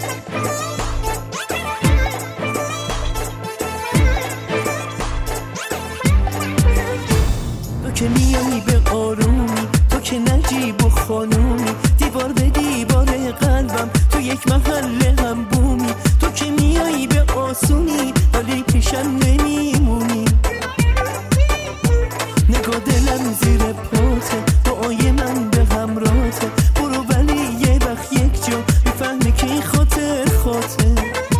که میایی به آرومی، تو که نجیب و خانومی، دیوار به دیوار قلبم تو یک محله هم بومی. تو که میایی به آسونی ولی پیشم نمیمونی. نگاه دلم زیر پاته، دعای من به همراته. برو ولی یه وقت یک جا میفهمی که این خاطر خاطر،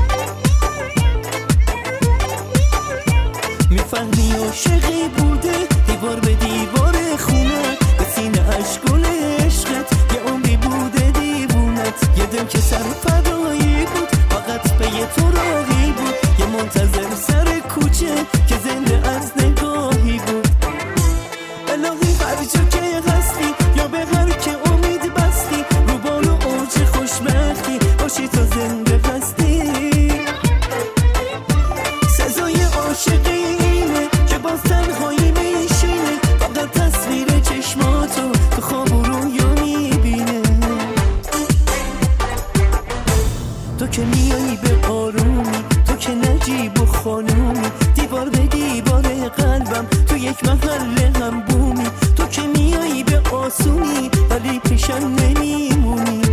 میفهمی عاشقی بوده دیوار به دیوار خونه. به سینه اشکال عشقت یه عمری بوده دیوونت. یه دل که سر فدایی بود فقط به یه تو راهی بود. یه منتظر سر کوچه که زنده از نگاهی بود. الهی هر جا که هستی یا به هر که امید بستی، رو بال و اوج خوشبختی باشی تا زنده هستی. سزای عاشقی اینه که باز تنهایی میشینه، فقط تصویر چشماتو تو خواب و رویا میبینه. تو که میایی به آرومی، تو که نجیب و خانومی، دیوار به دیوار قلبم تو یک محله هم بومی. تو که میایی به آسونی ولی پیشم نمیمونی.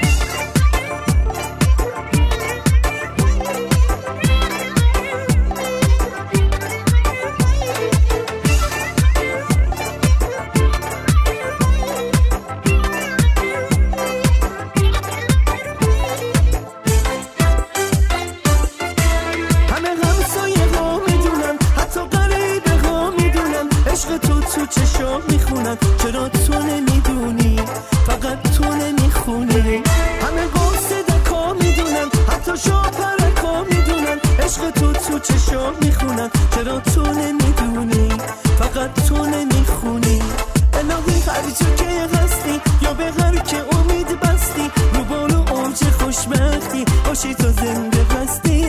تو چشام میخونن چرا تو نمیدونی، فقط تو نمیخونی. همه قصه دکا میدونن حتی شاپرکا میدونن. عشق تو چشام میخونن چرا تو نمیدونی، فقط تو نمیخونی. الهی هر جا که هستی یا به هر که امید بستی، رو بال و اوج خوشبختی باشی تا زنده هستی.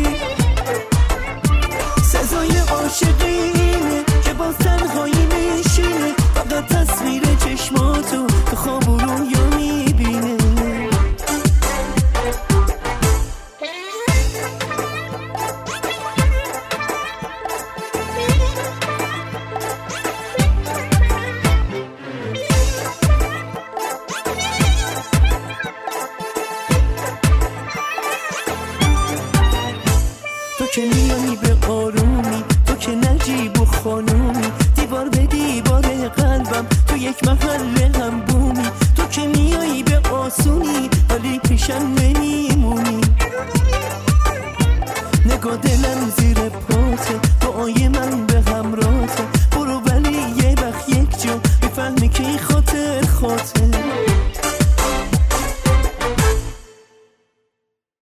سزای عاشقی اینه که باز تنهایی میشینه، فقط تصویر چشماتو تو خواب و رویا میبینه. تو که میایی به آرومی، تو که نجیب و خانومی، دیوار به دیوار قلبم تو یک محله هم بومی. تو که میایی به آسونی ولی پیشم نمیمونی. نگاه دلم زیر پاته، دعای من به همراته.